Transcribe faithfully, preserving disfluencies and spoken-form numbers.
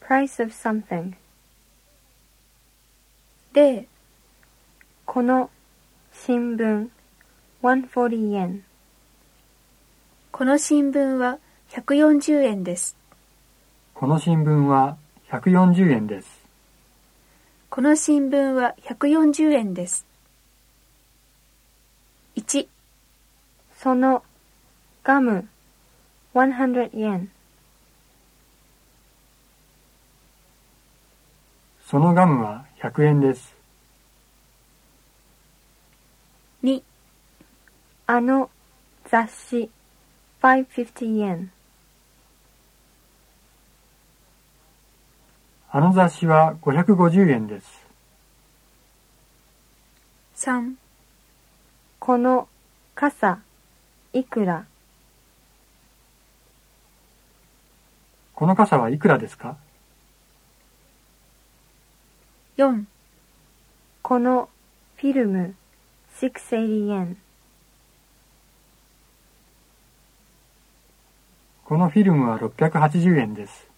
price of something. 例、 この新聞 one hundred forty yen。 この新聞はひゃくよんじゅうえんです。 この新聞はひゃくよんじゅうえんです。 この新聞はひゃくよんじゅうえんです。いち、 そのガム one hundred yen。 そのガムはひゃくえんです。 に、 あの雑誌 five hundred fifty yen。 あの雑誌はごひゃくごじゅうえんです。 さん、 この傘いくら？ この傘はいくらですか？ よん、 このフィルム six hundred eighty yen。 このフィルムはろっぴゃくはちじゅうえんです。